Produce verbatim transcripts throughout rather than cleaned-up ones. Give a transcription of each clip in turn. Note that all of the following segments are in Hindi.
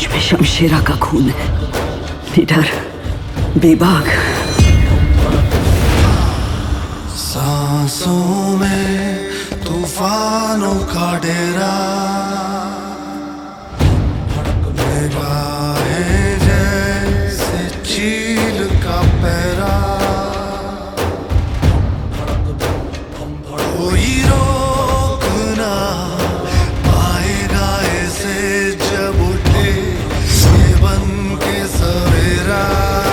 में शमशेरा का खून है, निडर, बेबाक। सांसों में तूफानों का डेरा, निगाहें जैसे चील का पैरा, कोई रोक ना पाएगा ऐसे जब उठे ये बन के सवेरा।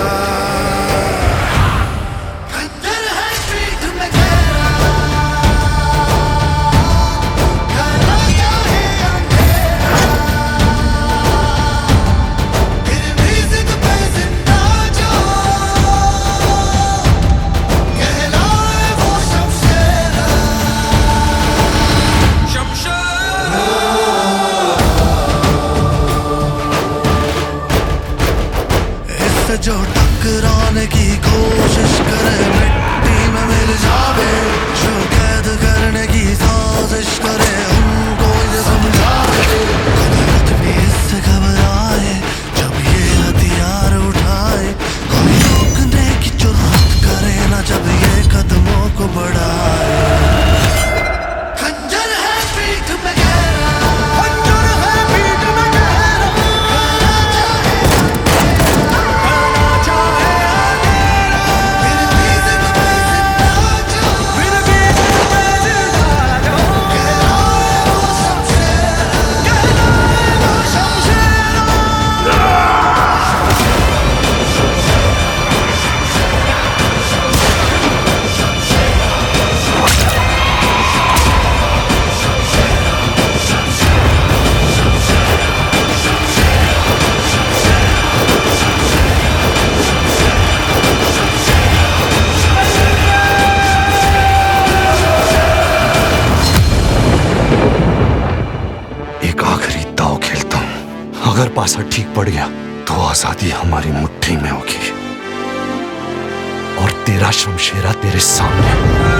जो टकराने की कोशिश करे मिट्टी में मिल जावे, जो कैद करने की साजिश करे उनको ये समझावे। कुदरत भी इससे घबराए जब ये हथियार उठाए, कोई रोकने की जुर्रत करे ना जब ये कदमों को बढ़ाए। खंजर है पीठ में गहरा, खंजर है पीठ में गहरा, अगर पासा ठीक पड़ गया तो आजादी हमारी मुट्ठी में होगी और तेरा शमशेरा तेरे सामने।